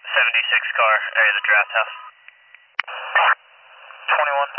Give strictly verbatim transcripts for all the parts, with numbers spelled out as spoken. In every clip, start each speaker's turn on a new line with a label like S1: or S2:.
S1: seventy-six car, area of the draft house.
S2: twenty-one.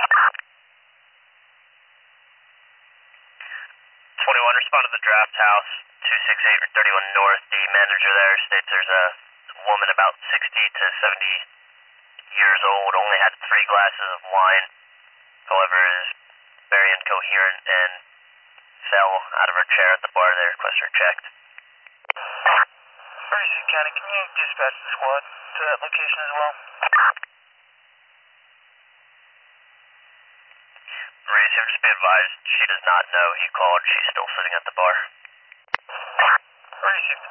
S1: twenty-one, respond to the draft house, two sixty-eight or thirty-one North. The manager there states there's a woman about sixty to seventy years old, only had three glasses of wine, however is very incoherent and fell out of her chair at the bar. They request her checked.
S2: Ferguson County, can you dispatch the squad to that location as well?
S1: Receiver, just be advised, she does not know he called. She's still sitting at the bar.
S2: Receiver.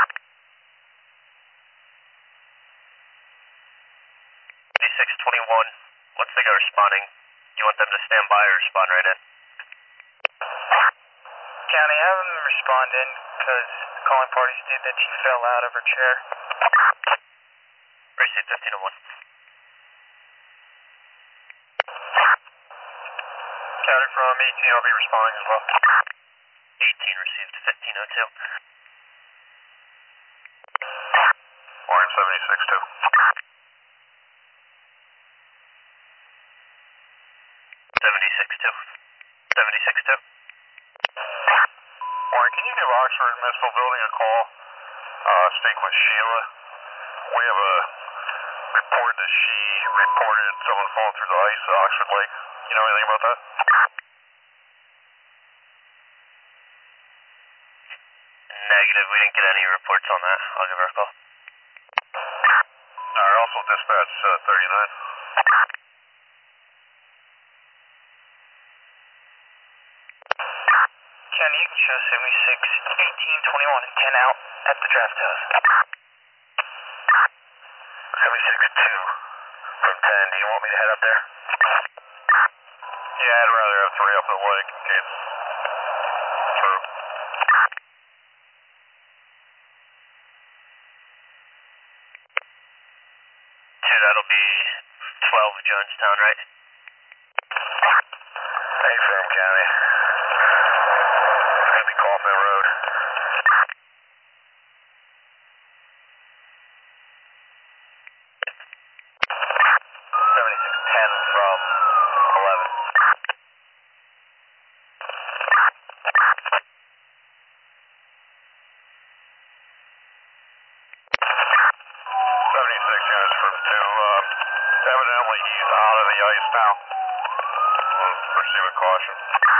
S1: six twenty-one, once they go responding, you want them to stand by or respond right in?
S2: County, have them respond in, because calling party stated that she fell out of her chair.
S1: Receive fifteen oh one.
S2: County from eighteen, I'll be responding as well.
S1: eighteen received fifteen oh two.
S2: Warren seventy-six two.
S1: seventy-six two. seventy-six two.
S2: Warren, can you give Oxford Municipal Building a call? Uh, speak with Sheila. We have a report that she reported someone falling through the ice at Oxford Lake. You know anything about that?
S1: Negative, we didn't get any reports on that. I'll give her a call.
S2: Alright, also dispatch uh, thirty-nine. Kenny, you can show seventy-six, eighteen, twenty-one, and ten out at the draft house. seventy-six two from ten. Do you want me to head up there? Yeah, I'd rather have three up the lake in case it's true.
S1: Two, that'll be twelve Jonestown, right?
S2: Hey, Firm County. It's going to be Coffin Road. seventy-six ten from eleven. seventy-six units from two. Uh, evidently, he's out of the ice now. We'll proceed with caution.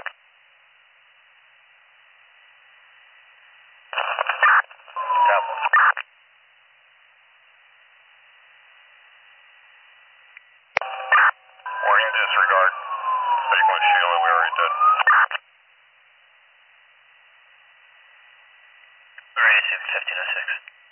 S2: Warning disregard. Speak with Sheila, we already did.
S1: Receive fifteen oh six.